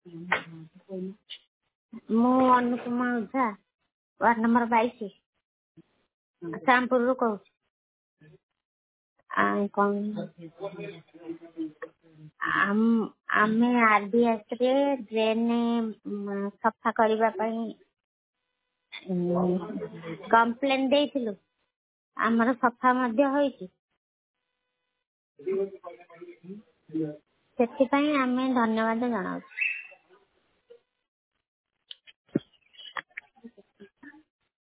ମୁଁ Anupama Ojha ward number 22 ଶ୍ୟାମପୁରରୁ କହୁଛି। ଆମେ RDS ରେ ଡ୍ରେନ୍ ସଫା କରିବା ପାଇଁ କମ୍ପ୍ଲେନ ଦେଇଥିଲୁ। ଆମର ସଫା ମଧ୍ୟ ହୋଇଛି। ସେଥିପାଇଁ ଆମେ ଧନ୍ୟବାଦ ଜଣାଉଛୁ।